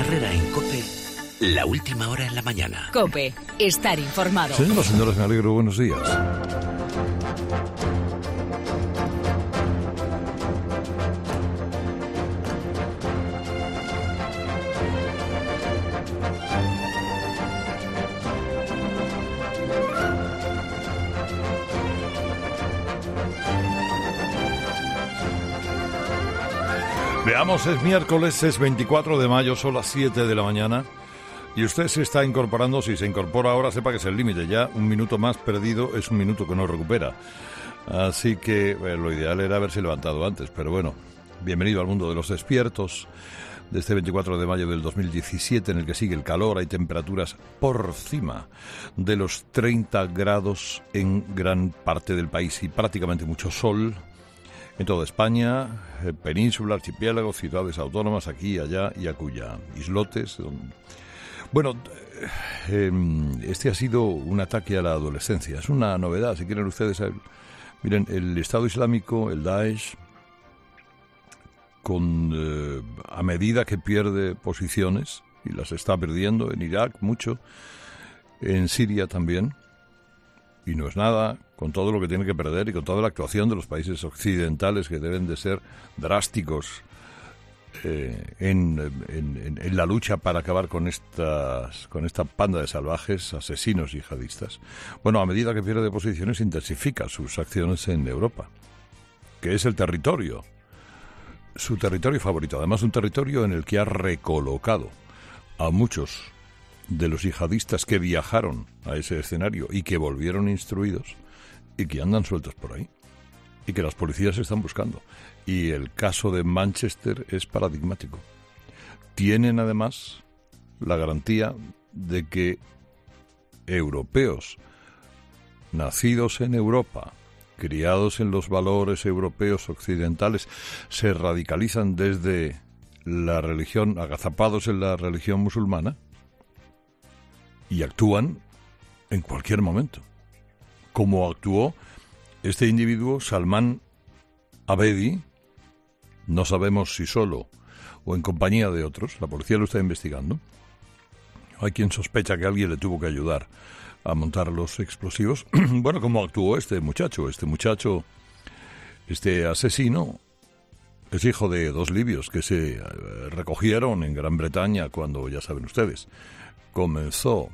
Herrera en COPE, la última hora en la mañana. COPE, estar informado. Señoras y señores, me alegro, buenos días. Veamos, es miércoles, es 24 de mayo, son las 7 de la mañana y usted se está incorporando. Si se incorpora ahora, sepa que es el límite, ya un minuto más perdido es un minuto que no recupera. Así que lo ideal era haberse levantado antes, pero bueno, bienvenido al mundo de los despiertos de este 24 de mayo del 2017, en el que sigue el calor. Hay temperaturas por encima de los 30 grados en gran parte del país y prácticamente mucho sol en toda España, península, archipiélago, ciudades autónomas, aquí, allá y acullá, islotes. Bueno, este ha sido un ataque a la adolescencia. Es una novedad, si quieren ustedes. Miren, el Estado Islámico, el Daesh, a medida que pierde posiciones, y las está perdiendo en Irak mucho, en Siria también, y no es nada, con todo lo que tiene que perder y con toda la actuación de los países occidentales que deben de ser drásticos en la lucha para acabar con esta panda de salvajes asesinos yihadistas. Bueno, a medida que pierde posiciones, intensifica sus acciones en Europa, que es el territorio, su territorio favorito. Además, un territorio en el que ha recolocado a muchos de los yihadistas que viajaron a ese escenario y que volvieron instruidos y que andan sueltos por ahí y que las policías están buscando. Y el caso de Manchester es paradigmático. Tienen además la garantía de que europeos nacidos en Europa, criados en los valores europeos occidentales, se radicalizan desde la religión, agazapados en la religión musulmana, y actúan en cualquier momento, como actuó este individuo, Salman Abedi. No sabemos si solo o en compañía de otros, la policía lo está investigando. Hay quien sospecha que alguien le tuvo que ayudar a montar los explosivos. Bueno, como actuó este muchacho, este asesino, es hijo de dos libios que se recogieron en Gran Bretaña cuando, ya saben ustedes, cuando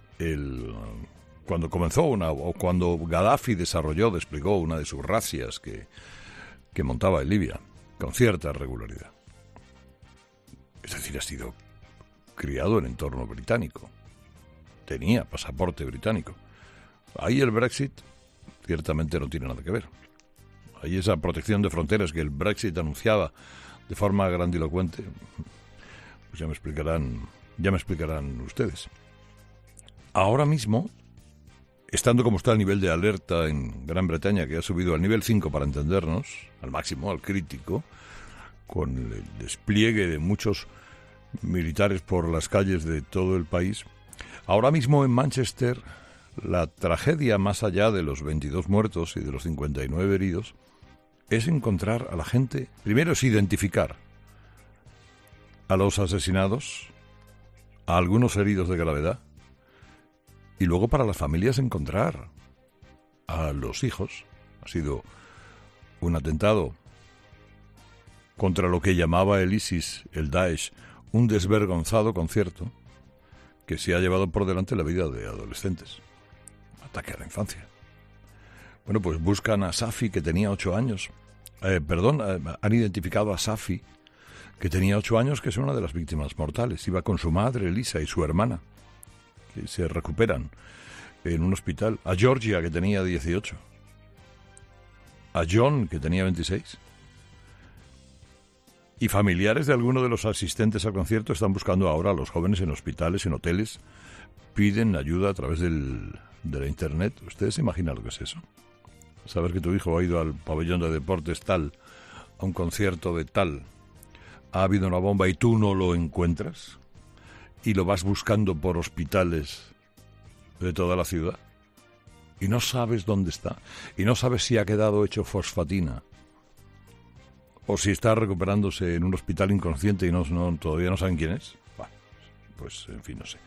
Gaddafi desplegó una de sus razias que montaba en Libia con cierta regularidad. Es decir, ha sido criado en entorno británico, tenía pasaporte británico. Ahí el Brexit ciertamente no tiene nada que ver. Ahí esa protección de fronteras que el Brexit anunciaba de forma grandilocuente, pues ya me explicarán ustedes. Ahora mismo, estando como está el nivel de alerta en Gran Bretaña, que ha subido al nivel 5 para entendernos, al máximo, al crítico, con el despliegue de muchos militares por las calles de todo el país, ahora mismo en Manchester la tragedia, más allá de los 22 muertos y de los 59 heridos, es encontrar a la gente. Primero es identificar a los asesinados, a algunos heridos de gravedad, y luego para las familias encontrar a los hijos. Ha sido un atentado contra lo que llamaba el ISIS, el Daesh, un desvergonzado concierto que se ha llevado por delante la vida de adolescentes. Ataque a la infancia. Bueno, pues buscan a Safi, que tenía 8 años. Han identificado a Safi, que tenía 8 años, que es una de las víctimas mortales. Iba con su madre, Elisa, y su hermana, que se recuperan en un hospital. A Georgia, que tenía 18. A John, que tenía 26. Y familiares de alguno de los asistentes al concierto están buscando ahora a los jóvenes en hospitales, en hoteles. Piden ayuda a través de la internet. ¿Ustedes se imaginan lo que es eso? Saber que tu hijo ha ido al pabellón de deportes tal, a un concierto de tal, ha habido una bomba y tú no lo encuentras, y lo vas buscando por hospitales de toda la ciudad, y no sabes dónde está, y no sabes si ha quedado hecho fosfatina, o si está recuperándose en un hospital inconsciente y todavía no saben quién es. Bah, pues en fin, no sé.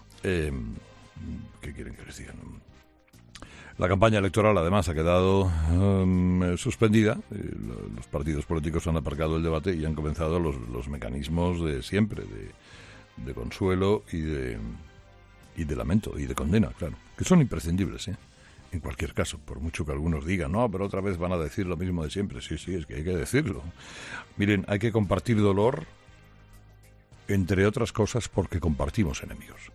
¿Qué quieren que les diga? La campaña electoral, además, ha quedado suspendida. Los partidos políticos han aparcado el debate y han comenzado los mecanismos de siempre, de consuelo y de lamento y de condena, claro, que son imprescindibles, en cualquier caso, por mucho que algunos digan, no, pero otra vez van a decir lo mismo de siempre. Sí, es que hay que decirlo. Miren, hay que compartir dolor, entre otras cosas, porque compartimos enemigos.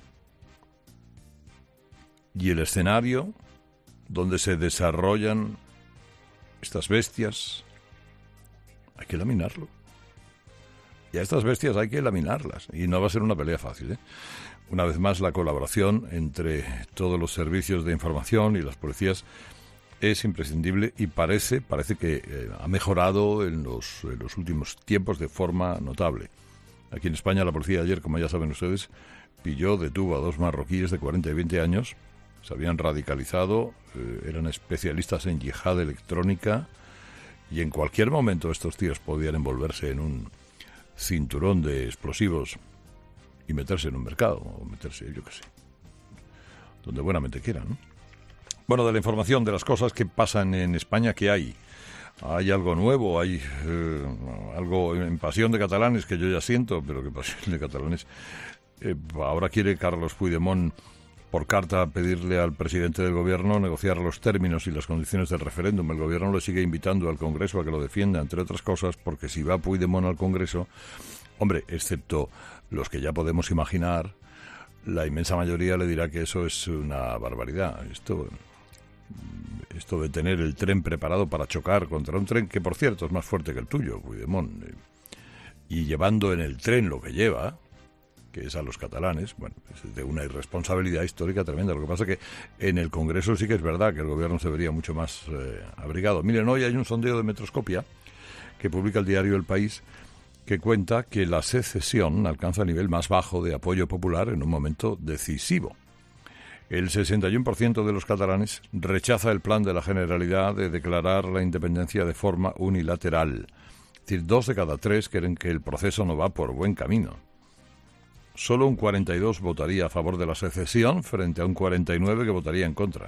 Y el escenario donde se desarrollan estas bestias, hay que laminarlo. Y a estas bestias hay que laminarlas. Y no va a ser una pelea fácil, Una vez más, la colaboración entre todos los servicios de información y las policías es imprescindible y parece que ha mejorado en los últimos tiempos de forma notable. Aquí en España la policía ayer, como ya saben ustedes, detuvo a 2 marroquíes de 40 y 20 años. Se habían radicalizado, eran especialistas en yihad electrónica y en cualquier momento estos tíos podían envolverse en un cinturón de explosivos y meterse en un mercado, o meterse, yo qué sé, donde buenamente quieran, ¿no? Bueno, de la información de las cosas que pasan en España, ¿qué hay? Hay algo nuevo, hay algo en Pasión de Catalanes que yo ya siento, pero que Pasión de Catalanes... ahora quiere Carlos Puigdemont por carta pedirle al presidente del gobierno negociar los términos y las condiciones del referéndum. El gobierno le sigue invitando al Congreso a que lo defienda, entre otras cosas, porque si va Puigdemont al Congreso, hombre, excepto los que ya podemos imaginar, la inmensa mayoría le dirá que eso es una barbaridad. Esto de tener el tren preparado para chocar contra un tren que, por cierto, es más fuerte que el tuyo, Puigdemont, y llevando en el tren lo que lleva, que es a los catalanes, bueno, es de una irresponsabilidad histórica tremenda. Lo que pasa es que en el Congreso sí que es verdad que el gobierno se vería mucho más abrigado. Miren, hoy hay un sondeo de Metroscopia que publica el diario El País que cuenta que la secesión alcanza el nivel más bajo de apoyo popular en un momento decisivo. El 61% de los catalanes rechaza el plan de la Generalidad de declarar la independencia de forma unilateral. Es decir, 2 de cada 3 creen que el proceso no va por buen camino. Solo un 42 votaría a favor de la secesión frente a un 49 que votaría en contra.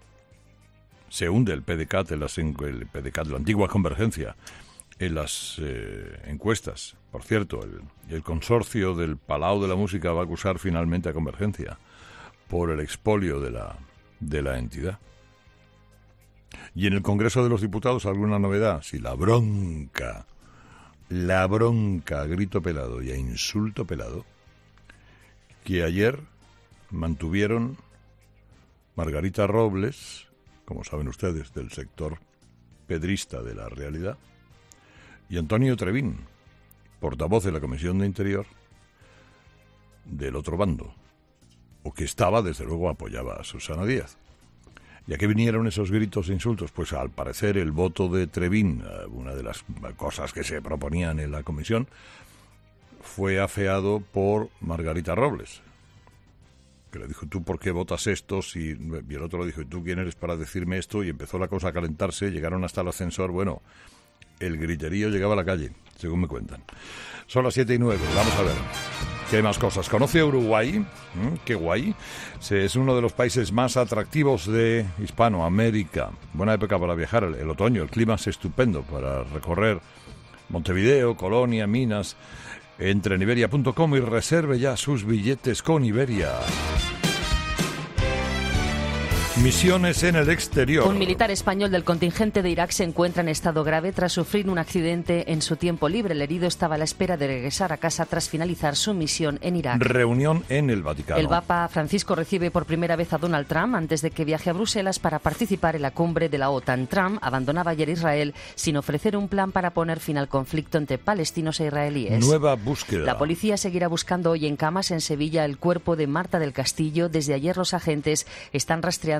Se hunde el PDeCAT, el PDeCAT, la antigua Convergencia, en las encuestas. Por cierto, el consorcio del Palau de la Música va a acusar finalmente a Convergencia por el expolio de la entidad. Y en el Congreso de los Diputados, ¿alguna novedad? Sí, la bronca a grito pelado y a insulto pelado que ayer mantuvieron Margarita Robles, como saben ustedes, del sector pedrista de La Realidad, y Antonio Trevín, portavoz de la Comisión de Interior, del otro bando, o que estaba, desde luego, apoyaba a Susana Díaz. ¿Y a qué vinieron esos gritos e insultos? Pues al parecer el voto de Trevín, una de las cosas que se proponían en la comisión, fue afeado por Margarita Robles, que le dijo, ¿tú por qué votas esto? Y el otro le dijo, ¿y tú quién eres para decirme esto? Y empezó la cosa a calentarse, llegaron hasta el ascensor, bueno, el griterío llegaba a la calle, según me cuentan. Son las 7:09, vamos a ver. ¿Qué más cosas? ¿Conoce Uruguay? ¡Qué guay! Es uno de los países más atractivos de Hispanoamérica. Buena época para viajar, el otoño, el clima es estupendo para recorrer Montevideo, Colonia, Minas. Entre en Iberia.com y reserve ya sus billetes con Iberia. Misiones en el exterior. Un militar español del contingente de Irak se encuentra en estado grave tras sufrir un accidente en su tiempo libre. El herido estaba a la espera de regresar a casa tras finalizar su misión en Irak. Reunión en el Vaticano. El Papa Francisco recibe por primera vez a Donald Trump antes de que viaje a Bruselas para participar en la cumbre de la OTAN. Trump abandonaba ayer Israel sin ofrecer un plan para poner fin al conflicto entre palestinos e israelíes. Nueva búsqueda. La policía seguirá buscando hoy en Camas, en Sevilla, el cuerpo de Marta del Castillo. Desde ayer los agentes están rastreando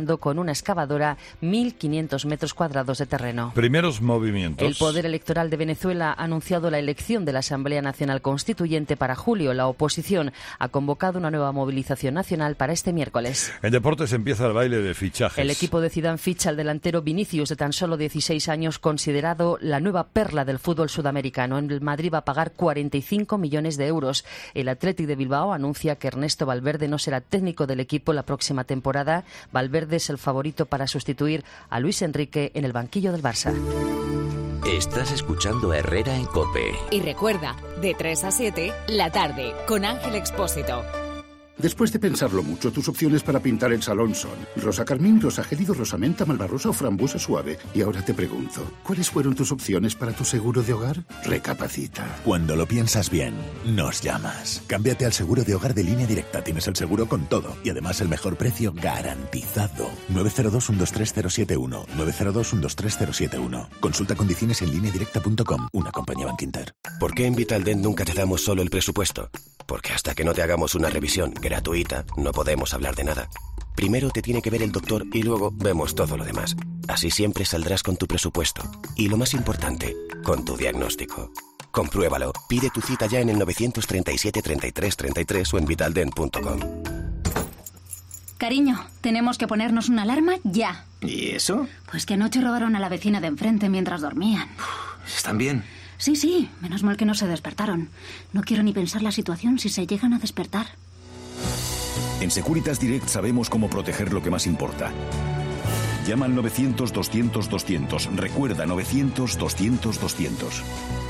recorriendo con una excavadora 1.500 metros cuadrados de terreno. Primeros movimientos. El Poder Electoral de Venezuela ha anunciado la elección de la Asamblea Nacional Constituyente para julio. La oposición ha convocado una nueva movilización nacional para este miércoles. En deportes empieza el baile de fichajes. El equipo de Zidane ficha al delantero Vinicius, de tan solo 16 años, considerado la nueva perla del fútbol sudamericano. En el Madrid va a pagar 45 millones de euros. El Athletic de Bilbao anuncia que Ernesto Valverde no será técnico del equipo la próxima temporada. Valverde es el favorito para sustituir a Luis Enrique en el banquillo del Barça. Estás escuchando a Herrera en COPE. Y recuerda, de 3 a 7, la tarde, con Ángel Expósito. Después de pensarlo mucho, tus opciones para pintar el salón son rosa carmín, rosa gélido, rosa menta, malvarrosa o frambuesa suave. Y ahora te pregunto, ¿cuáles fueron tus opciones para tu seguro de hogar? Recapacita. Cuando lo piensas bien, nos llamas. Cámbiate al seguro de hogar de Línea Directa. Tienes el seguro con todo y además el mejor precio garantizado. 902-123-071. 902-123-071. Consulta condiciones en lineadirecta.com. Una compañía Bankinter. ¿Por qué en Vitaldent nunca te damos solo el presupuesto? Porque hasta que no te hagamos una revisión gratuita, no podemos hablar de nada. Primero te tiene que ver el doctor y luego vemos todo lo demás. Así siempre saldrás con tu presupuesto. Y lo más importante, con tu diagnóstico. Compruébalo. Pide tu cita ya en el 937 33 33 o en vitaldent.com. Cariño, tenemos que ponernos una alarma ya. ¿Y eso? Pues que anoche robaron a la vecina de enfrente mientras dormían. ¿Están bien? Sí, menos mal que no se despertaron. No quiero ni pensar la situación si se llegan a despertar. En Securitas Direct sabemos cómo proteger lo que más importa. Llama al 900-200-200. Recuerda, 900-200-200.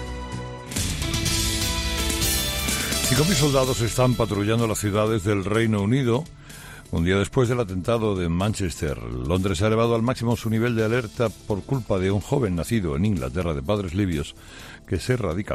5.000 soldados están patrullando las ciudades del Reino Unido un día después del atentado de Manchester. Londres ha elevado al máximo su nivel de alerta por culpa de un joven nacido en Inglaterra de padres libios que se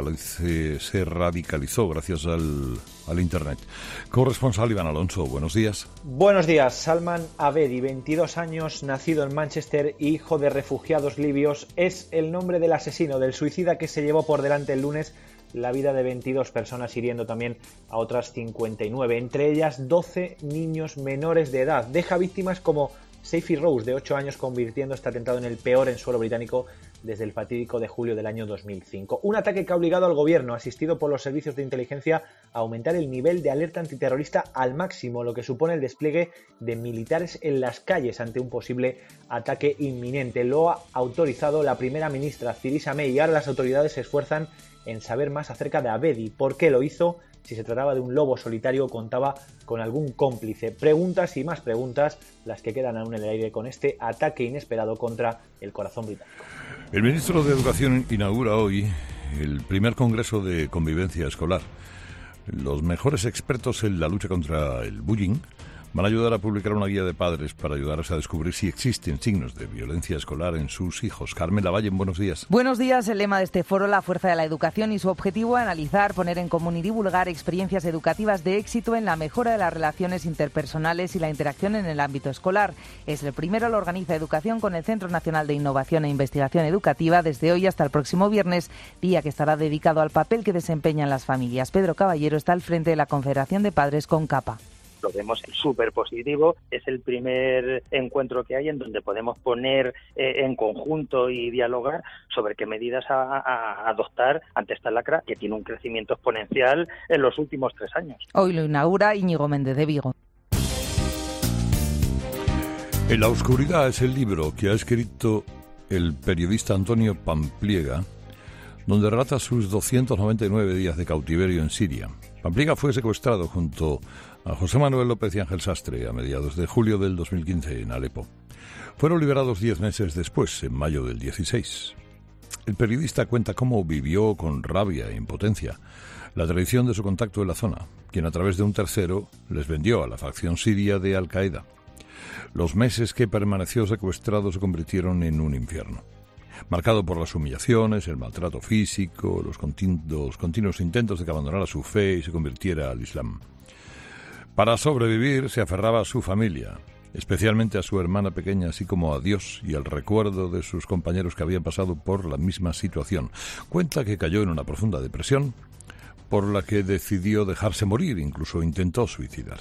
radicalizó gracias al Internet. Corresponsal Iván Alonso, buenos días. Buenos días. Salman Abedi, 22 años, nacido en Manchester, hijo de refugiados libios, es el nombre del asesino, del suicida que se llevó por delante el lunes la vida de 22 personas, hiriendo también a otras 59, entre ellas 12 niños menores de edad. Deja víctimas como Safi Rose, de 8 años, convirtiendo este atentado en el peor en suelo británico desde el fatídico de julio del año 2005. Un ataque que ha obligado al gobierno, asistido por los servicios de inteligencia, a aumentar el nivel de alerta antiterrorista al máximo, lo que supone el despliegue de militares en las calles ante un posible ataque inminente. Lo ha autorizado la primera ministra Theresa May y ahora las autoridades se esfuerzan en saber más acerca de Abedi. ¿Por qué lo hizo? Si se trataba de un lobo solitario o contaba con algún cómplice. Preguntas y más preguntas, las que quedan aún en el aire con este ataque inesperado contra el corazón británico. El ministro de Educación inaugura hoy el primer congreso de convivencia escolar. Los mejores expertos en la lucha contra el bullying van a ayudar a publicar una guía de padres para ayudarles a descubrir si existen signos de violencia escolar en sus hijos. Carmen Lavalle, buenos días. Buenos días. El lema de este foro, la fuerza de la educación, y su objetivo, analizar, poner en común y divulgar experiencias educativas de éxito en la mejora de las relaciones interpersonales y la interacción en el ámbito escolar. Es el primero, lo organiza Educación con el Centro Nacional de Innovación e Investigación Educativa desde hoy hasta el próximo viernes, día que estará dedicado al papel que desempeñan las familias. Pedro Caballero está al frente de la Confederación de Padres CONCAPA. Lo vemos súper positivo. Es el primer encuentro que hay en donde podemos poner en conjunto y dialogar sobre qué medidas a adoptar ante esta lacra que tiene un crecimiento exponencial en los últimos 3 años. Hoy lo inaugura Íñigo Méndez de Vigo. En la oscuridad es el libro que ha escrito el periodista Antonio Pampliega, donde relata sus 299 días de cautiverio en Siria. Pampliega fue secuestrado junto a José Manuel López y Ángel Sastre a mediados de julio del 2015 en Alepo. Fueron liberados 10 meses después, en mayo del 16. El periodista cuenta cómo vivió con rabia e impotencia la traición de su contacto en la zona, quien a través de un tercero les vendió a la facción siria de Al-Qaeda. Los meses que permaneció secuestrado se convirtieron en un infierno, marcado por las humillaciones, el maltrato físico, los continuos intentos de que abandonara su fe y se convirtiera al Islam. Para sobrevivir se aferraba a su familia, especialmente a su hermana pequeña, así como a Dios y al recuerdo de sus compañeros que habían pasado por la misma situación. Cuenta que cayó en una profunda depresión, por la que decidió dejarse morir, incluso intentó suicidarse.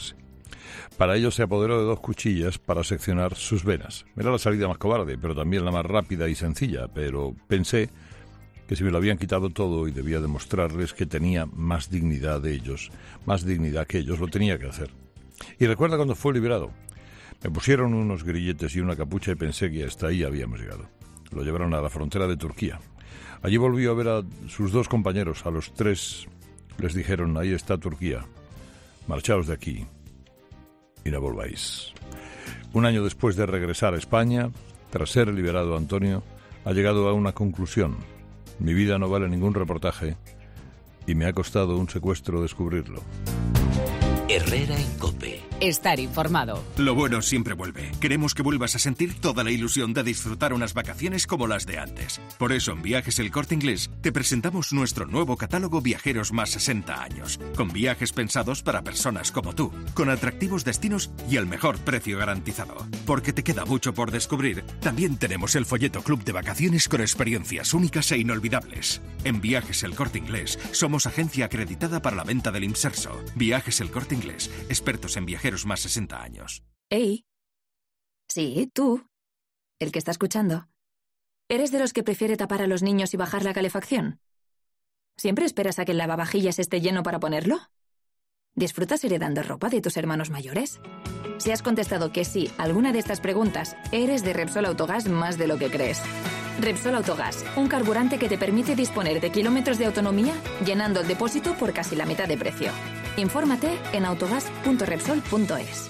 Para ello se apoderó de 2 cuchillas para seccionar sus venas. Era la salida más cobarde, pero también la más rápida y sencilla, pero pensé que si me lo habían quitado todo y debía demostrarles que tenía más dignidad que ellos, lo tenía que hacer. Y recuerda cuando fue liberado. Me pusieron unos grilletes y una capucha y pensé que hasta ahí habíamos llegado. Lo llevaron a la frontera de Turquía. Allí volvió a ver a sus 2 compañeros. A los 3 les dijeron: ahí está Turquía, marchaos de aquí y no volváis. Un año después de regresar a España, tras ser liberado Antonio, ha llegado a una conclusión: mi vida no vale ningún reportaje y me ha costado un secuestro descubrirlo. Herrera en COPE. Estar informado. Lo bueno siempre vuelve. Queremos que vuelvas a sentir toda la ilusión de disfrutar unas vacaciones como las de antes. Por eso en Viajes El Corte Inglés te presentamos nuestro nuevo catálogo Viajeros más 60 años, con viajes pensados para personas como tú, con atractivos destinos y el mejor precio garantizado. Porque te queda mucho por descubrir, también tenemos el folleto Club de Vacaciones con experiencias únicas e inolvidables. En Viajes El Corte Inglés somos agencia acreditada para la venta del Imserso. Viajes El Corte Inglés, expertos en viajeros más 60 años. Ey. Sí, tú. El que está escuchando. ¿Eres de los que prefiere tapar a los niños y bajar la calefacción? ¿Siempre esperas a que el lavavajillas esté lleno para ponerlo? ¿Disfrutas heredando ropa de tus hermanos mayores? Si has contestado que sí a alguna de estas preguntas, eres de Repsol Autogás más de lo que crees. Repsol Autogás, un carburante que te permite disponer de kilómetros de autonomía llenando el depósito por casi la mitad de precio. Infórmate en autogas.repsol.es.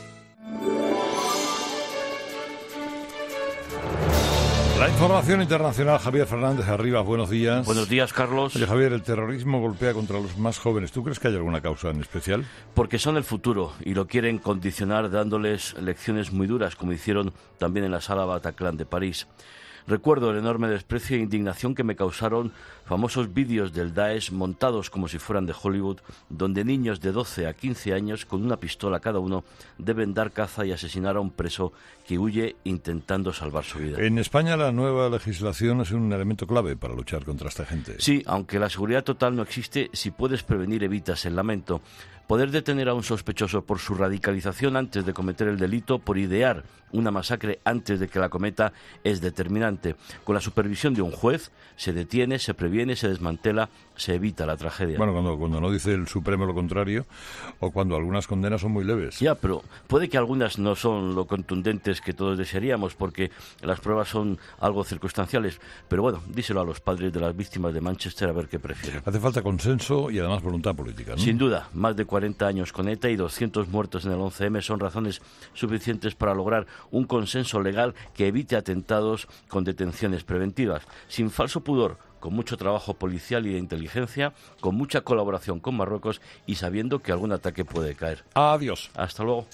La información internacional, Javier Fernández Arribas, buenos días. Buenos días, Carlos. Oye, Javier, el terrorismo golpea contra los más jóvenes. ¿Tú crees que hay alguna causa en especial? Porque son el futuro y lo quieren condicionar dándoles lecciones muy duras, como hicieron también en la sala Bataclan de París. Recuerdo el enorme desprecio e indignación que me causaron famosos vídeos del Daesh montados como si fueran de Hollywood, donde niños de 12 a 15 años con una pistola cada uno deben dar caza y asesinar a un preso que huye intentando salvar su vida. En España la nueva legislación es un elemento clave para luchar contra esta gente. Sí, aunque la seguridad total no existe, si puedes prevenir evitas el lamento. Poder detener a un sospechoso por su radicalización antes de cometer el delito, por idear una masacre antes de que la cometa, es determinante. Con la supervisión de un juez, se detiene, se previene, se desmantela, se evita la tragedia. Bueno, cuando no dice el Supremo lo contrario, o cuando algunas condenas son muy leves. Ya, pero puede que algunas no son lo contundentes que todos desearíamos, porque las pruebas son algo circunstanciales. Pero bueno, díselo a los padres de las víctimas de Manchester a ver qué prefieren. Hace falta consenso y además voluntad política, ¿no? Sin duda, más de 40 años con ETA y 200 muertos en el 11M son razones suficientes para lograr un consenso legal que evite atentados con detenciones preventivas, sin falso pudor, con mucho trabajo policial y de inteligencia, con mucha colaboración con Marruecos y sabiendo que algún ataque puede caer. Adiós. Hasta luego.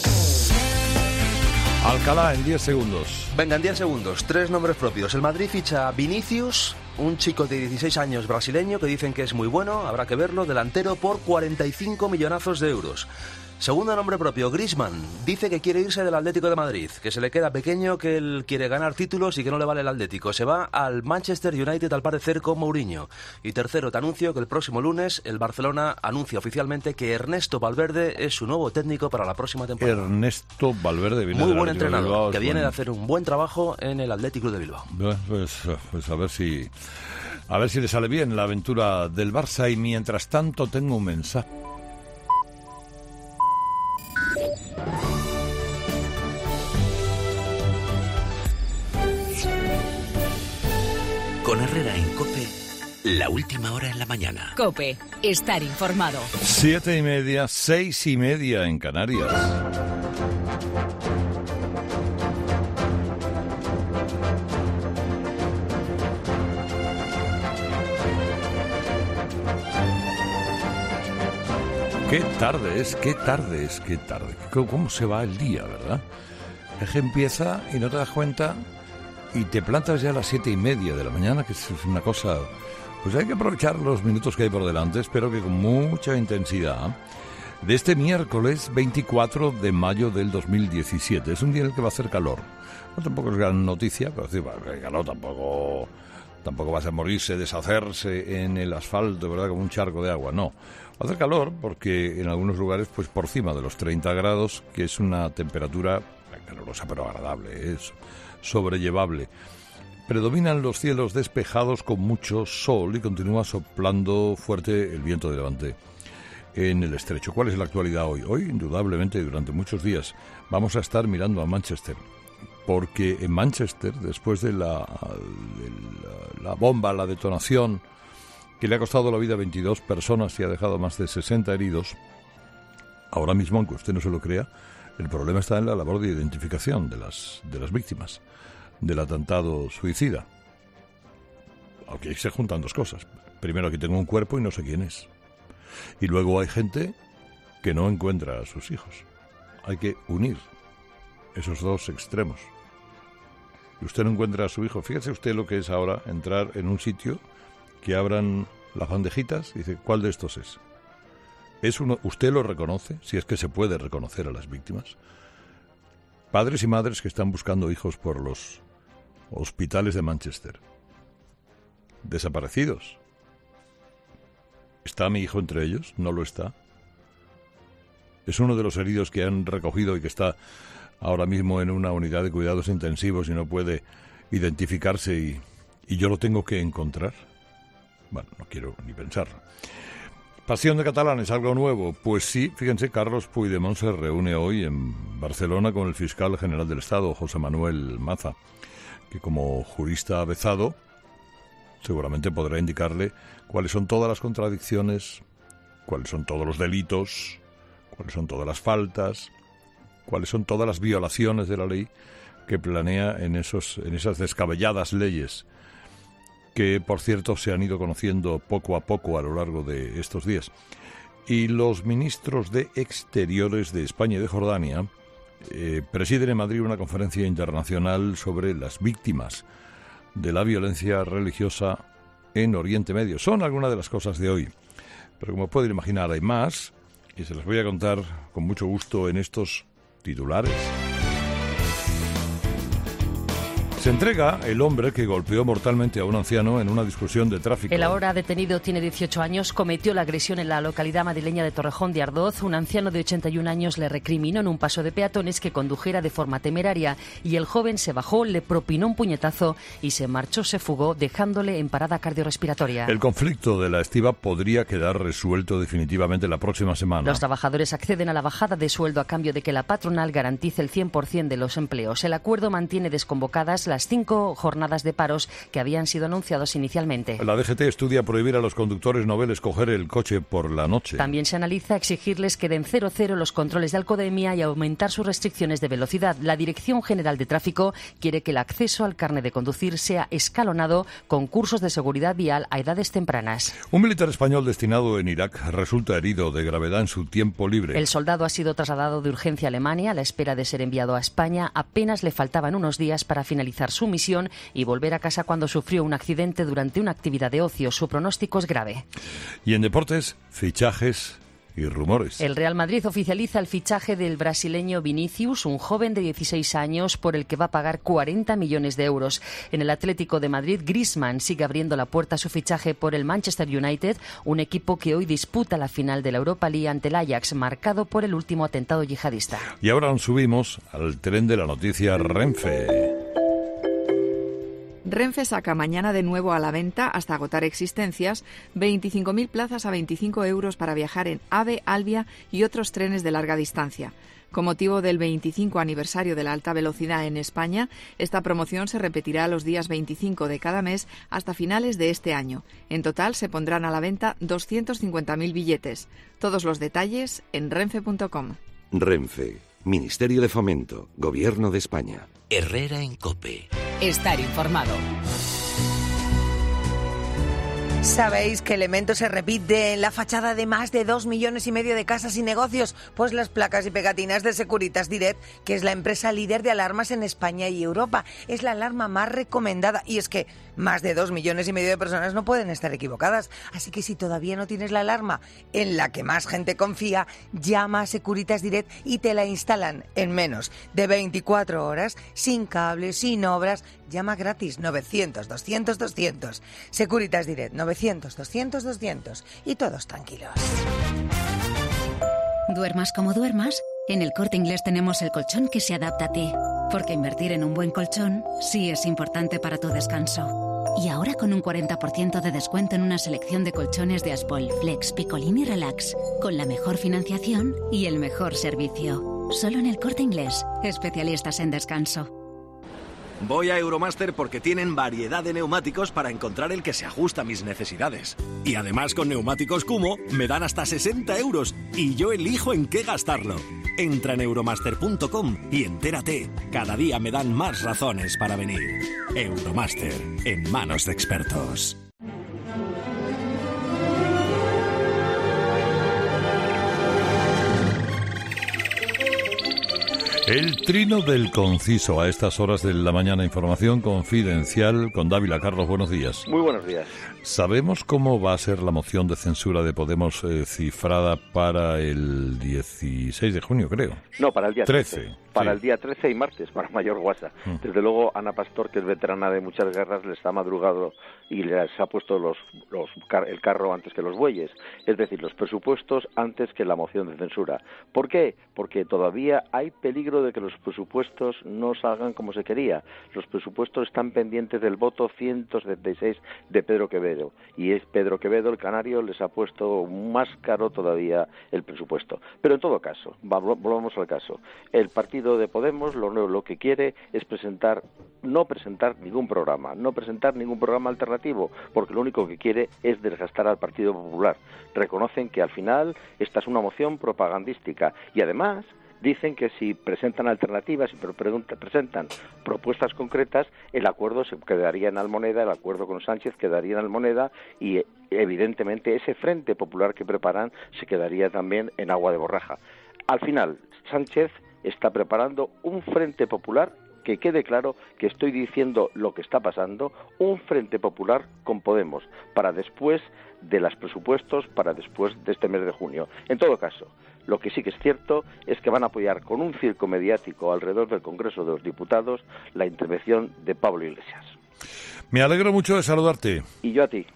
Alcalá, en 10 segundos. Venga, en 10 segundos. 3 nombres propios. El Madrid ficha a Vinicius, un chico de 16 años brasileño que dicen que es muy bueno, habrá que verlo, delantero, por 45 millonazos de euros. Segundo nombre propio, Griezmann. Dice que quiere irse del Atlético de Madrid, que se le queda pequeño, que él quiere ganar títulos y que no le vale el Atlético. Se va al Manchester United, al parecer, con Mourinho. Y tercero, te anuncio que el próximo lunes el Barcelona anuncia oficialmente que Ernesto Valverde es su nuevo técnico para la próxima temporada. Ernesto Valverde viene muy del buen Atlético de entrenador, Bilbao, que viene de hacer un buen trabajo en el Atlético de Bilbao. Pues a ver si le sale bien la aventura del Barça. Y mientras tanto tengo un mensaje. Con Herrera en COPE, la última hora en la mañana. COPE, estar informado. 7:30, 6:30 en Canarias. Qué tarde es, qué tarde es, qué tarde. ¿Cómo se va el día, verdad? Es que empieza y no te das cuenta y te plantas ya a las 7:30 de la mañana, que es una cosa... Pues hay que aprovechar los minutos que hay por delante, espero que con mucha intensidad, de este miércoles 24 de mayo del 2017. Es un día en el que va a hacer calor. No, tampoco es gran noticia, pero sí, el calor tampoco Tampoco va a morirse, deshacerse en el asfalto, ¿verdad?, como un charco de agua. No. Va a hacer calor porque en algunos lugares, pues por encima de los 30 grados, que es una temperatura calurosa pero agradable, es sobrellevable. Predominan los cielos despejados con mucho sol y continúa soplando fuerte el viento de levante en el estrecho. ¿Cuál es la actualidad hoy? Hoy, indudablemente, durante muchos días vamos a estar mirando a Manchester, porque en Manchester, después de la bomba, la detonación, que le ha costado la vida a 22 personas y ha dejado más de 60 heridos, ahora mismo, aunque usted no se lo crea, el problema está en la labor de identificación de las víctimas del atentado suicida. Aunque ahí se juntan dos cosas. Primero, aquí tengo un cuerpo y no sé quién es. Y luego hay gente que no encuentra a sus hijos. Hay que unir esos dos extremos. Y usted no encuentra a su hijo. Fíjese usted lo que es ahora entrar en un sitio que abran las bandejitas y dice, ¿cuál de estos es? ¿Es uno? ¿Usted lo reconoce? Si es que se puede reconocer a las víctimas. Padres y madres que están buscando hijos por los hospitales de Manchester. Desaparecidos. ¿Está mi hijo entre ellos? ¿No lo está? Es uno de los heridos que han recogido y que está ahora mismo en una unidad de cuidados intensivos y no puede identificarse y yo lo tengo que encontrar. Bueno, no quiero ni pensarlo. Pasión de catalanes, ¿algo nuevo? Pues sí, fíjense, Carlos Puigdemont se reúne hoy en Barcelona con el fiscal general del Estado, José Manuel Maza, que como jurista avezado seguramente podrá indicarle cuáles son todas las contradicciones, cuáles son todos los delitos, cuáles son todas las faltas, cuáles son todas las violaciones de la ley que planea en esas descabelladas leyes que, por cierto, se han ido conociendo poco a poco a lo largo de estos días. Y los ministros de Exteriores de España y de Jordania presiden en Madrid una conferencia internacional sobre las víctimas de la violencia religiosa en Oriente Medio. Son algunas de las cosas de hoy, pero como pueden imaginar hay más y se las voy a contar con mucho gusto en estos titulares. Se entrega el hombre que golpeó mortalmente a un anciano en una discusión de tráfico. El ahora detenido tiene 18 años, cometió la agresión en la localidad madrileña de Torrejón de Ardoz. Un anciano de 81 años le recriminó en un paso de peatones que condujera de forma temeraria y el joven se bajó, le propinó un puñetazo y se marchó, se fugó, dejándole en parada cardiorrespiratoria. El conflicto de la estiba podría quedar resuelto definitivamente la próxima semana. Los trabajadores acceden a la bajada de sueldo a cambio de que la patronal garantice el 100% de los empleos. El acuerdo mantiene desconvocadas las 5 jornadas de paros que habían sido anunciados inicialmente. La DGT estudia prohibir a los conductores noveles coger el coche por la noche. También se analiza exigirles que den 0,0 los controles de alcoholemia y aumentar sus restricciones de velocidad. La Dirección General de Tráfico quiere que el acceso al carnet de conducir sea escalonado con cursos de seguridad vial a edades tempranas. Un militar español destinado en Irak resulta herido de gravedad en su tiempo libre. El soldado ha sido trasladado de urgencia a Alemania a la espera de ser enviado a España. Apenas le faltaban unos días para finalizar su misión y volver a casa cuando sufrió un accidente durante una actividad de ocio. Su pronóstico es grave. Y en deportes, fichajes y rumores. El Real Madrid oficializa el fichaje del brasileño Vinícius, un joven de 16 años por el que va a pagar 40 millones de euros. En el Atlético de Madrid, Griezmann sigue abriendo la puerta a su fichaje por el Manchester United, un equipo que hoy disputa la final de la Europa League ante el Ajax, marcado por el último atentado yihadista. Y ahora nos subimos al tren de la noticia Renfe. Renfe saca mañana de nuevo a la venta, hasta agotar existencias, 25.000 plazas a 25 euros para viajar en AVE, Alvia y otros trenes de larga distancia. Con motivo del 25 aniversario de la alta velocidad en España, esta promoción se repetirá los días 25 de cada mes hasta finales de este año. En total se pondrán a la venta 250.000 billetes. Todos los detalles en renfe.com. Renfe, Ministerio de Fomento, Gobierno de España. Herrera en COPE. Estar informado. ¿Sabéis que Elemento se repite en la fachada de más de 2,5 millones de casas y negocios? Pues las placas y pegatinas de Securitas Direct, que es la empresa líder de alarmas en España y Europa. Es la alarma más recomendada y es que más de 2,5 millones de personas no pueden estar equivocadas. Así que si todavía no tienes la alarma en la que más gente confía, llama a Securitas Direct y te la instalan en menos de 24 horas, sin cables, sin obras. Llama gratis 900-200-200. Securitas Direct 900-200-200 y todos tranquilos. Duermas como duermas, en El Corte Inglés tenemos el colchón que se adapta a ti. Porque invertir en un buen colchón sí es importante para tu descanso. Y ahora con un 40% de descuento en una selección de colchones de Aspol, Flex, Picolín y Relax. Con la mejor financiación y el mejor servicio. Solo en El Corte Inglés, especialistas en descanso. Voy a Euromaster porque tienen variedad de neumáticos para encontrar el que se ajusta a mis necesidades. Y además con Neumáticos Kummo me dan hasta 60 euros y yo elijo en qué gastarlo. Entra en euromaster.com y entérate. Cada día me dan más razones para venir. Euromaster, en manos de expertos. El trino del conciso a estas horas de la mañana. Información confidencial con Dávila. Carlos, buenos días. Muy buenos días. ¿Sabemos cómo va a ser la moción de censura de Podemos cifrada para el 16 de junio, creo? No, para el día 13. Para sí. el día 13 y martes, para mayor guasa. Desde luego, Ana Pastor, que es veterana de muchas guerras, les ha madrugado y les ha puesto el carro antes que los bueyes. Es decir, los presupuestos antes que la moción de censura. ¿Por qué? Porque todavía hay peligro de que los presupuestos no salgan como se quería. Los presupuestos están pendientes del voto 176 de Pedro Quevedo. Y es Pedro Quevedo, el canario, les ha puesto más caro todavía el presupuesto. Pero en todo caso, volvamos al caso. El partido de Podemos lo que quiere es no presentar ningún programa alternativo, porque lo único que quiere es desgastar al Partido Popular. Reconocen que al final esta es una moción propagandística y además dicen que si presentan alternativas y presentan propuestas concretas, el acuerdo se quedaría en Almoneda, el acuerdo con Sánchez quedaría en Almoneda y evidentemente ese Frente Popular que preparan se quedaría también en agua de borraja. Al final, Sánchez está preparando un Frente Popular, que quede claro que estoy diciendo lo que está pasando, un Frente Popular con Podemos, para después de los presupuestos, para después de este mes de junio. En todo caso, lo que sí que es cierto es que van a apoyar con un circo mediático alrededor del Congreso de los Diputados la intervención de Pablo Iglesias. Me alegro mucho de saludarte. Y yo a ti.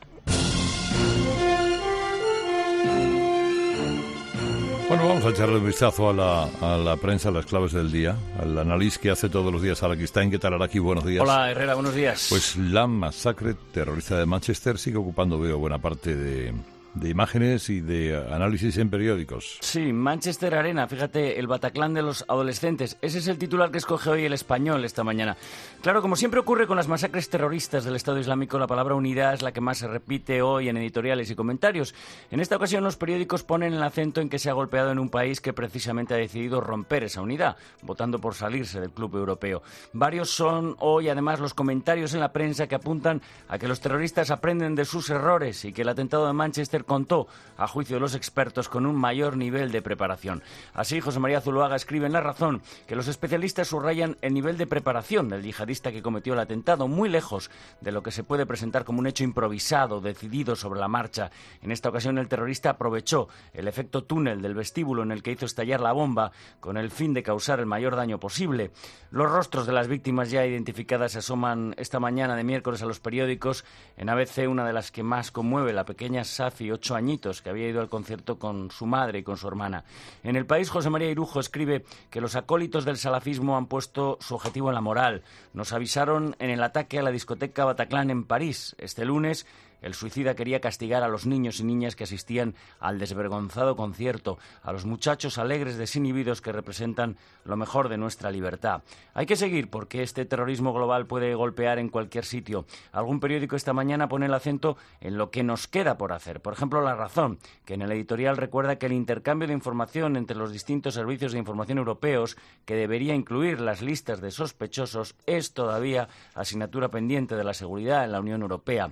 Bueno, vamos a echarle un vistazo a la prensa, a las claves del día, al análisis que hace todos los días Araki Stein. ¿Qué tal, Araki? Buenos días. Hola, Herrera, buenos días. Pues la masacre terrorista de Manchester sigue ocupando, veo, buena parte de imágenes y de análisis en periódicos. Sí, Manchester Arena, fíjate, el Bataclan de los adolescentes. Ese es el titular que escoge hoy El Español esta mañana. Claro, como siempre ocurre con las masacres terroristas del Estado Islámico, la palabra unidad es la que más se repite hoy en editoriales y comentarios. En esta ocasión los periódicos ponen el acento en que se ha golpeado en un país que precisamente ha decidido romper esa unidad, votando por salirse del club europeo. Varios son hoy además los comentarios en la prensa que apuntan a que los terroristas aprenden de sus errores y que el atentado de Manchester contó, a juicio de los expertos, con un mayor nivel de preparación. Así, José María Zuluaga escribe en La Razón que los especialistas subrayan el nivel de preparación del yihadista que cometió el atentado, muy lejos de lo que se puede presentar como un hecho improvisado, decidido sobre la marcha. En esta ocasión, el terrorista aprovechó el efecto túnel del vestíbulo en el que hizo estallar la bomba con el fin de causar el mayor daño posible. Los rostros de las víctimas ya identificadas se asoman esta mañana de miércoles a los periódicos. En ABC, una de las que más conmueve, la pequeña Safi, 8 añitos, que había ido al concierto con su madre y con su hermana. En El País, José María Irujo escribe que los acólitos del salafismo han puesto su objetivo en la moral. Nos avisaron en el ataque a la discoteca Bataclan en París este lunes. El suicida quería castigar a los niños y niñas que asistían al desvergonzado concierto, a los muchachos alegres desinhibidos que representan lo mejor de nuestra libertad. Hay que seguir porque este terrorismo global puede golpear en cualquier sitio. Algún periódico esta mañana pone el acento en lo que nos queda por hacer. Por ejemplo, La Razón, que en el editorial recuerda que el intercambio de información entre los distintos servicios de información europeos, que debería incluir las listas de sospechosos, es todavía asignatura pendiente de la seguridad en la Unión Europea.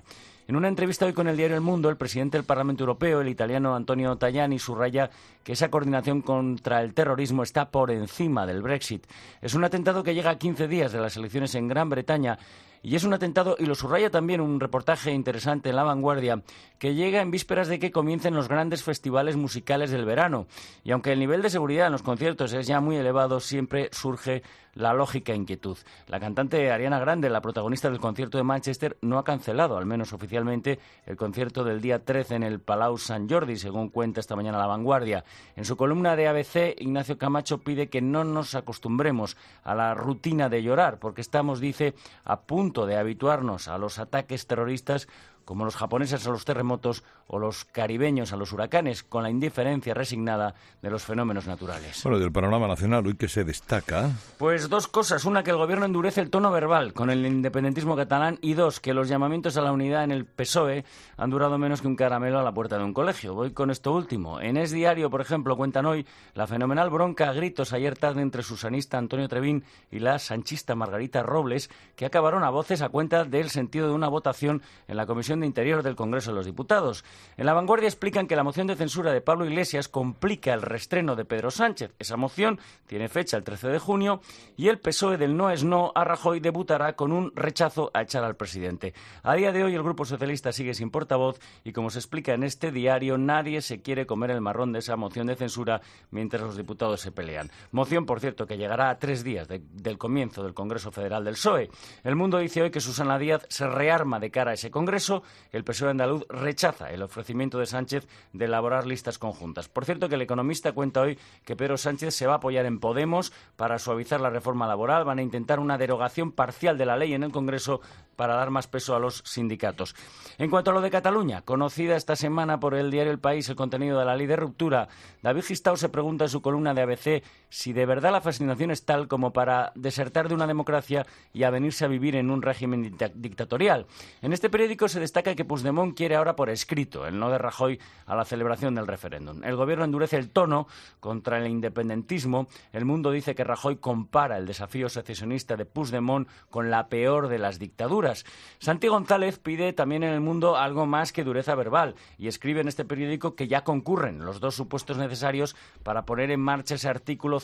En una entrevista hoy con el diario El Mundo, el presidente del Parlamento Europeo, el italiano Antonio Tajani, subraya que esa coordinación contra el terrorismo está por encima del Brexit. Es un atentado que llega a 15 días de las elecciones en Gran Bretaña. Y es un atentado, y lo subraya también un reportaje interesante en La Vanguardia, que llega en vísperas de que comiencen los grandes festivales musicales del verano. Y aunque el nivel de seguridad en los conciertos es ya muy elevado, siempre surge la lógica inquietud. La cantante Ariana Grande, la protagonista del concierto de Manchester, no ha cancelado, al menos oficialmente, el concierto del día 13 en el Palau Sant Jordi, según cuenta esta mañana La Vanguardia. En su columna de ABC, Ignacio Camacho pide que no nos acostumbremos a la rutina de llorar, porque estamos, dice, a punto de habituarnos a los ataques terroristas como los japoneses a los terremotos o los caribeños a los huracanes, con la indiferencia resignada de los fenómenos naturales. Bueno, del panorama nacional, hoy que se destaca... Pues dos cosas. Una, que el gobierno endurece el tono verbal con el independentismo catalán, y dos, que los llamamientos a la unidad en el PSOE han durado menos que un caramelo a la puerta de un colegio. Voy con esto último. En Es Diario, por ejemplo, cuentan hoy la fenomenal bronca a gritos ayer tarde entre susanista Antonio Trevín y la sanchista Margarita Robles, que acabaron a voces a cuenta del sentido de una votación en la Comisión de Interior del Congreso de los Diputados. En La Vanguardia explican que la moción de censura de Pablo Iglesias complica el reestreno de Pedro Sánchez. Esa moción tiene fecha el 13 de junio y el PSOE del no es no a Rajoy debutará con un rechazo a echar al presidente. A día de hoy el Grupo Socialista sigue sin portavoz y, como se explica en este diario, nadie se quiere comer el marrón de esa moción de censura mientras los diputados se pelean. Moción, por cierto, que llegará a 3 días del comienzo del Congreso Federal del PSOE. El Mundo dice hoy que Susana Díaz se rearma de cara a ese Congreso. El PSOE andaluz rechaza el ofrecimiento de Sánchez de elaborar listas conjuntas. Por cierto, que El Economista cuenta hoy que Pedro Sánchez se va a apoyar en Podemos para suavizar la reforma laboral. Van a intentar una derogación parcial de la ley en el Congreso para dar más peso a los sindicatos. En cuanto a lo de Cataluña, conocida esta semana por el diario El País el contenido de la ley de ruptura, David Gistau se pregunta en su columna de ABC si de verdad la fascinación es tal como para desertar de una democracia y avenirse a vivir en un régimen dictatorial. En este periódico se destaca que Puigdemont quiere ahora por escrito el no de Rajoy a la celebración del referéndum. El gobierno endurece el tono contra el independentismo. El Mundo dice que Rajoy compara el desafío secesionista de Puigdemont con la peor de las dictaduras. Santi González pide también en El Mundo algo más que dureza verbal y escribe en este periódico que ya concurren los 2 supuestos necesarios para poner en marcha ese artículo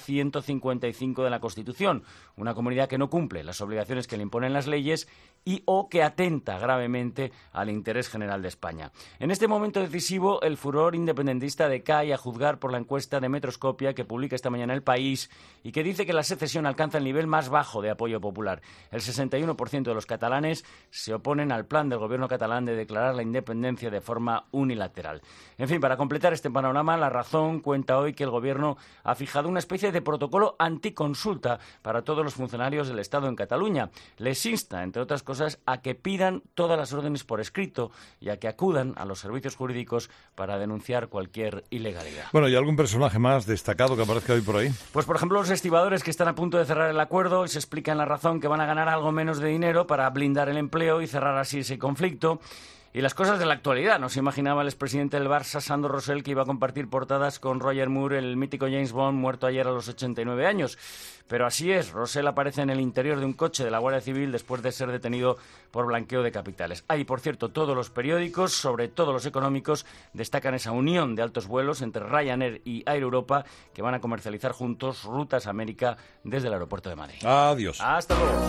155 de la Constitución, una comunidad que no cumple las obligaciones que le imponen las leyes y o que atenta gravemente al interés general de España. En este momento decisivo, el furor independentista decae, a juzgar por la encuesta de Metroscopia que publica esta mañana El País y que dice que la secesión alcanza el nivel más bajo de apoyo popular. El 61% de los catalanes se oponen al plan del gobierno catalán de declarar la independencia de forma unilateral. En fin, para completar este panorama, La Razón cuenta hoy que el gobierno ha fijado una especie de protocolo anticonsulta para todos los funcionarios del Estado en Cataluña. Les insta, entre otras cosas, a que pidan todas las órdenes por escrito y a que acudan a los servicios jurídicos para denunciar cualquier ilegalidad. Bueno, ¿y algún personaje más destacado que aparezca hoy por ahí? Pues, por ejemplo, los estibadores, que están a punto de cerrar el acuerdo, y se explica en La Razón que van a ganar algo menos de dinero para blindar el empleo y cerrar así ese conflicto. Y las cosas de la actualidad. No se imaginaba el expresidente del Barça, Sandro Rosell, que iba a compartir portadas con Roger Moore, el mítico James Bond, muerto ayer a los 89 años. Pero así es, Rosell aparece en el interior de un coche de la Guardia Civil después de ser detenido por blanqueo de capitales. Por cierto, todos los periódicos, sobre todo los económicos, destacan esa unión de altos vuelos entre Ryanair y Air Europa, que van a comercializar juntos rutas a América desde el aeropuerto de Madrid. Adiós. Hasta luego.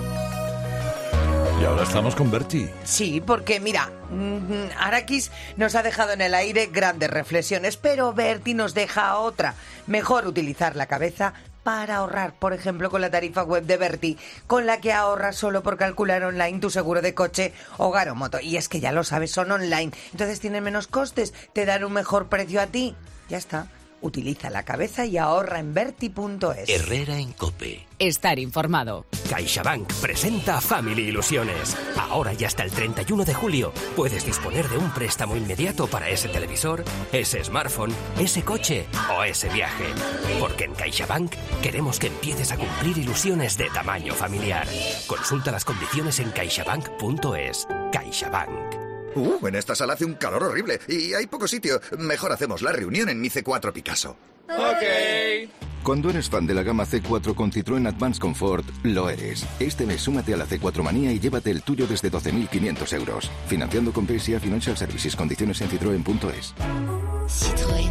Y ahora estamos con Bertie. Sí, porque mira, Arakis nos ha dejado en el aire grandes reflexiones, pero Bertie nos deja otra. Mejor utilizar la cabeza para ahorrar, por ejemplo, con la tarifa web de Bertie, con la que ahorras solo por calcular online tu seguro de coche, hogar o moto. Y es que ya lo sabes, son online, entonces tienen menos costes, te dan un mejor precio a ti. Ya está. Utiliza la cabeza y ahorra en Berti.es. Herrera en COPE. Estar informado. CaixaBank presenta Family Ilusiones. Ahora y hasta el 31 de julio puedes disponer de un préstamo inmediato para ese televisor, ese smartphone, ese coche o ese viaje. Porque en CaixaBank queremos que empieces a cumplir ilusiones de tamaño familiar. Consulta las condiciones en caixabank.es. CaixaBank. En esta sala hace un calor horrible y hay poco sitio. Mejor hacemos la reunión en mi C4 Picasso. Ok. Cuando eres fan de la gama C4 con Citroën Advance Comfort, lo eres. Este mes súmate a la C4 Manía y llévate el tuyo desde 12.500 euros. Financiando con PSA Financial Services. Condiciones en citroen.es. Citroën.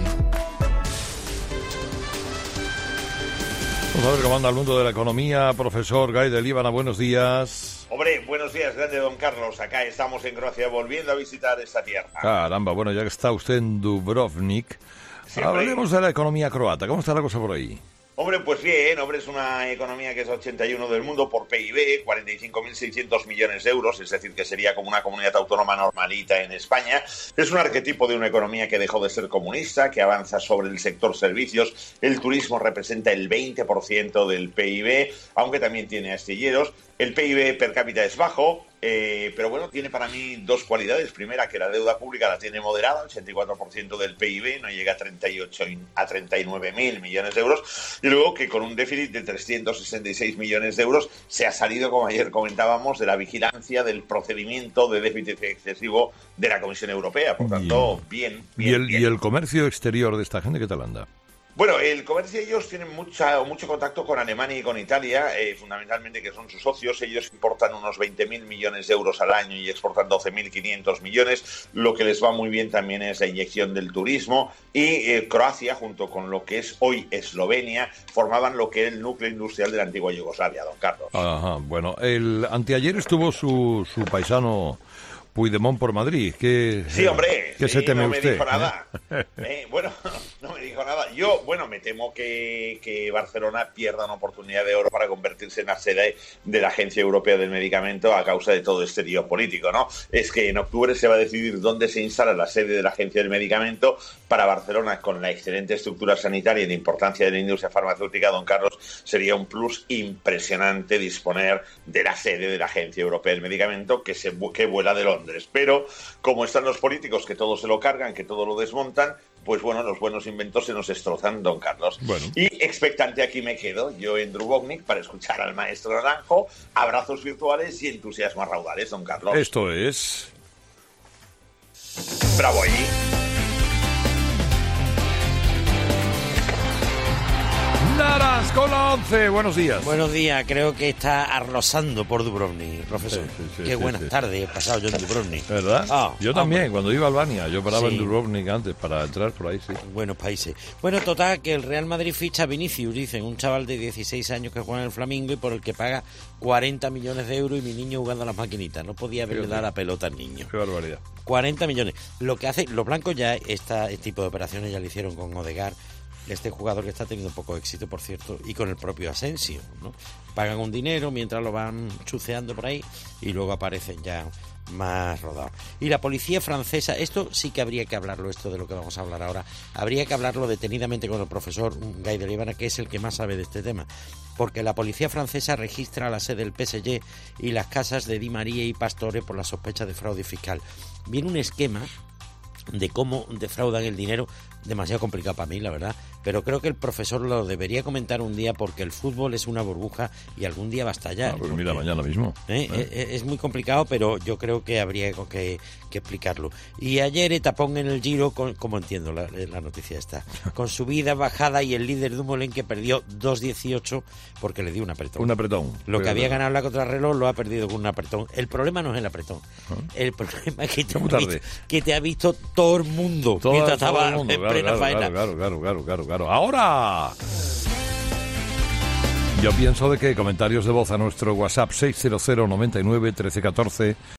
Vamos a ver cómo anda el mundo de la economía. Profesor Gay de Líbana, buenos días. Hombre, buenos días, grande don Carlos. Acá estamos en Croacia volviendo a visitar esta tierra. Caramba, bueno, ya que está usted en Dubrovnik, hablemos de la economía croata. ¿Cómo está la cosa por ahí? Hombre, pues bien, hombre, es una economía que es 81 del mundo por PIB, 45.600 millones de euros, es decir, que sería como una comunidad autónoma normalita en España. Es un arquetipo de una economía que dejó de ser comunista, que avanza sobre el sector servicios. El turismo representa el 20% del PIB, aunque también tiene astilleros. El PIB per cápita es bajo, pero bueno, tiene para mí dos cualidades. Primera, que la deuda pública la tiene moderada, 84% del PIB, no llega a 39.000 millones de euros. Y luego que con un déficit de 366 millones de euros se ha salido, como ayer comentábamos, de la vigilancia del procedimiento de déficit excesivo de la Comisión Europea. Por tanto, bien. ¿Y el comercio exterior de esta gente qué tal anda? Bueno, el comercio, ellos tienen mucho contacto con Alemania y con Italia, fundamentalmente, que son sus socios. Ellos importan unos 20.000 millones de euros al año y exportan 12.500 millones. Lo que les va muy bien también es la inyección del turismo. Y Croacia, junto con lo que es hoy Eslovenia, formaban lo que es el núcleo industrial de la antigua Yugoslavia, don Carlos. Ajá, bueno, anteayer estuvo su paisano Puigdemont por Madrid. Sí, hombre. ¿Qué se teme no usted? Me dijo nada. Bueno, no me dijo nada. Yo, me temo que Barcelona pierda una oportunidad de oro para convertirse en la sede de la Agencia Europea del Medicamento a causa de todo este lío político, ¿no? Es que en octubre se va a decidir dónde se instala la sede de la Agencia del Medicamento. Para Barcelona, con la excelente estructura sanitaria y la importancia de la industria farmacéutica, don Carlos, sería un plus impresionante disponer de la sede de la Agencia Europea del Medicamento que vuela de Londres. Pero, como están los políticos que todo se lo cargan, que todo lo desmontan, pues bueno, los buenos inventos se nos destrozan, don Carlos. Bueno. Y expectante aquí me quedo, yo en Dubrovnik, para escuchar al maestro Naranjo, abrazos virtuales y entusiasmo a raudales, don Carlos. Esto es... Bravo ahí. Naras con la 11, buenos días. Buenos días, creo que está arrasando por Dubrovnik, profesor. Sí, Qué buenas tardes he pasado yo en Dubrovnik. ¿Verdad? Yo también, cuando iba a Albania, yo paraba en Dubrovnik antes para entrar por ahí, sí. Buenos países. Bueno, total, que el Real Madrid ficha a Vinicius, dicen, un chaval de 16 años que juega en el Flamengo y por el que paga 40 millones de euros y mi niño jugando a las maquinitas. No podía haberle dado la pelota al niño. Qué barbaridad. 40 millones. Lo que hace, los blancos ya, este tipo de operaciones ya lo hicieron con Odegaard, este jugador que está teniendo poco éxito, por cierto, y con el propio Asensio, ¿no? Pagan un dinero mientras lo van chuceando por ahí y luego aparecen ya más rodados. Y la policía francesa, esto sí que habría que hablarlo, esto de lo que vamos a hablar ahora, habría que hablarlo detenidamente con el profesor Gay de Líbana, que es el que más sabe de este tema, porque la policía francesa registra la sede del PSG y las casas de Di María y Pastore por la sospecha de fraude fiscal. Viene un esquema de cómo defraudan el dinero, demasiado complicado para mí, la verdad, pero creo que el profesor lo debería comentar un día porque el fútbol es una burbuja y algún día va a estallar. Pues mira, mañana mismo. Es muy complicado, pero yo creo que habría que explicarlo. Y ayer etapón en el Giro, como entiendo la noticia esta, con subida, bajada y el líder Dumoulin que perdió 2.18 porque le dio un apretón. Un apretón. Lo que había ganado la contrarreloj lo ha perdido con un apretón. El problema no es el apretón. El problema es que te ha visto todo el mundo mientras estaba en plena faena. Claro. Ahora, yo pienso de que comentarios de voz a nuestro WhatsApp 600 99 13 14